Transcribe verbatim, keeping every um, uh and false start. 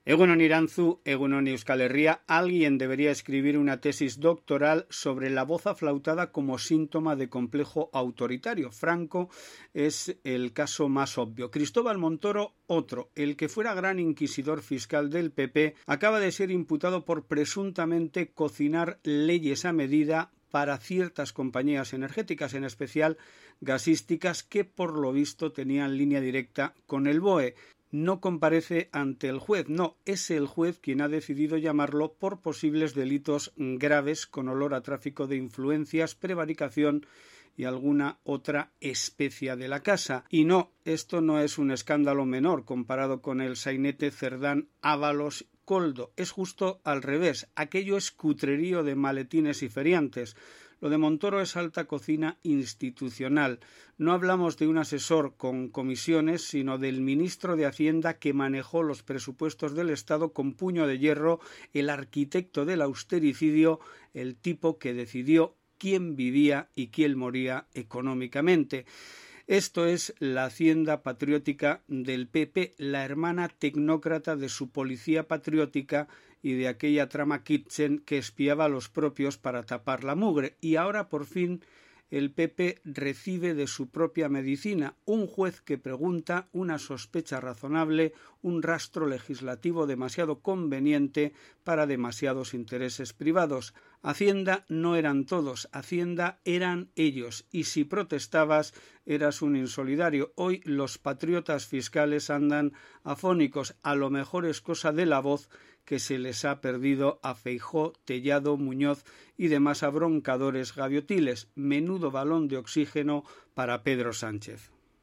Egunon Irantzu, egunon Euskal Herria, alguien debería escribir una tesis doctoral sobre la voz aflautada como síntoma de complejo autoritario. Franco es el caso más obvio. Cristóbal Montoro, otro. El que fuera gran inquisidor fiscal del P P acaba de ser imputado por presuntamente cocinar leyes a medida para ciertas compañías energéticas, en especial gasísticas, que por lo visto tenían línea directa con el B O E. No comparece ante el juez, no, es el juez quien ha decidido llamarlo por posibles delitos graves con olor a tráfico de influencias, prevaricación y alguna otra especia de la casa. Y no, esto no es un escándalo menor comparado con el sainete Cerdán Ábalos Coldo, es justo al revés, aquello es cutrerío de maletines y feriantes. Lo de Montoro es alta cocina institucional. No hablamos de un asesor con comisiones, sino del ministro de Hacienda que manejó los presupuestos del Estado con puño de hierro, el arquitecto del austericidio, el tipo que decidió quién vivía y quién moría económicamente. Esto es la Hacienda patriótica del P P, la hermana tecnócrata de su policía patriótica y de aquella trama Kitchen que espiaba a los propios para tapar la mugre. Y ahora, por fin, el P P recibe de su propia medicina un juez que pregunta, una sospecha razonable, un rastro legislativo demasiado conveniente para demasiados intereses privados. Hacienda no eran todos, Hacienda eran ellos, y si protestabas eras un insolidario. Hoy los patriotas fiscales andan afónicos, a lo mejor es cosa de la voz que se les ha perdido a Feijóo, Tellado, Muñoz y demás abroncadores gaviotiles. Menudo balón de oxígeno para Pedro Sánchez.